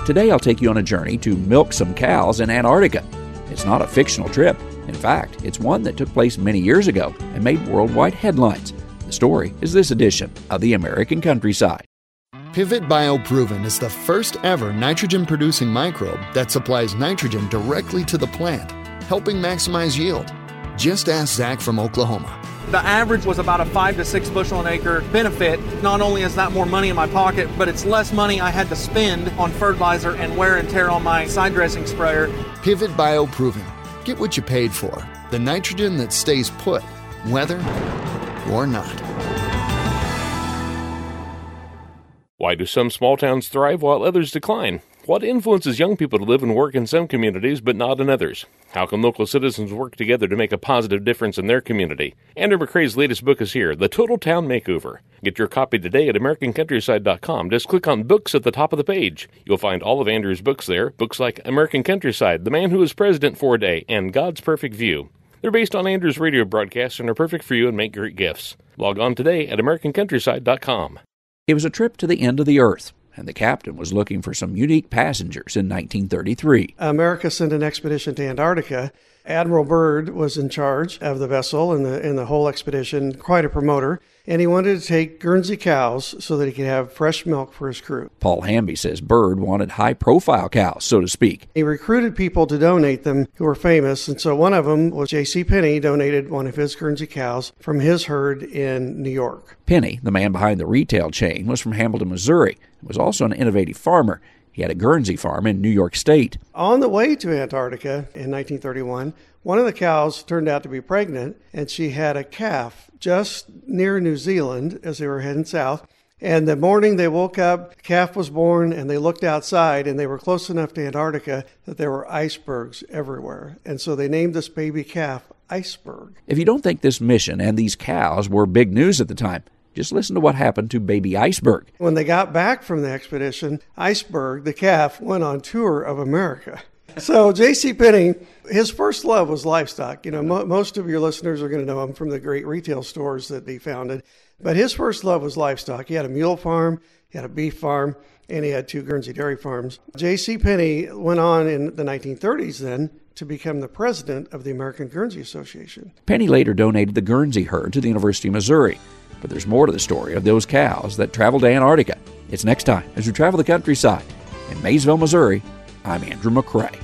Today I'll take you on a journey to milk some cows in Antarctica. It's not a fictional trip. In fact, it's one that took place many years ago and made worldwide headlines. The story is this edition of The American Countryside. Pivot BioProven is the first ever nitrogen-producing microbe that supplies nitrogen directly to the plant, helping maximize yield. Just ask Zach from Oklahoma. The average was about a 5 to 6 bushel an acre benefit. Not only is that more money in my pocket, but it's less money I had to spend on fertilizer and wear and tear on my side dressing sprayer. Pivot BioProven. Get what you paid for. The nitrogen that stays put, whether or not. Why do some small towns thrive while others decline? What influences young people to live and work in some communities but not in others? How can local citizens work together to make a positive difference in their community? Andrew McCrae's latest book is here, The Total Town Makeover. Get your copy today at AmericanCountryside.com. Just click on Books at the top of the page. You'll find all of Andrew's books there, books like American Countryside, The Man Who Was President for a Day, and God's Perfect View. They're based on Andrew's radio broadcasts and are perfect for you and make great gifts. Log on today at AmericanCountryside.com. It was a trip to the end of the earth, and the captain was looking for some unique passengers in 1933. America sent an expedition to Antarctica. Admiral Byrd was in charge of the vessel and the whole expedition, quite a promoter, and he wanted to take Guernsey cows so that he could have fresh milk for his crew. Paul Hamby says Byrd wanted high-profile cows, so to speak. He recruited people to donate them who were famous, and so one of them was J.C. Penney, donated one of his Guernsey cows from his herd in New York. Penney, the man behind the retail chain, was from Hamilton, Missouri, and was also an innovative farmer. He had a Guernsey farm in New York State. On the way to Antarctica in 1931, one of the cows turned out to be pregnant, and she had a calf just near New Zealand as they were heading south. And the morning they woke up, the calf was born, and they looked outside, and they were close enough to Antarctica that there were icebergs everywhere. And so they named this baby calf Iceberg. If you don't think this mission and these cows were big news at the time, just listen to what happened to baby Iceberg. When they got back from the expedition, Iceberg, the calf, went on tour of America. So J.C. Penney, his first love was livestock. You know, most of your listeners are going to know him from the great retail stores that he founded. But his first love was livestock. He had a mule farm, he had a beef farm, and he had 2 Guernsey dairy farms. J.C. Penney went on in the 1930s then to become the president of the American Guernsey Association. Penney later donated the Guernsey herd to the University of Missouri. But there's more to the story of those cows that traveled to Antarctica. It's next time as we travel the countryside. In Maysville, Missouri, I'm Andrew McCrae.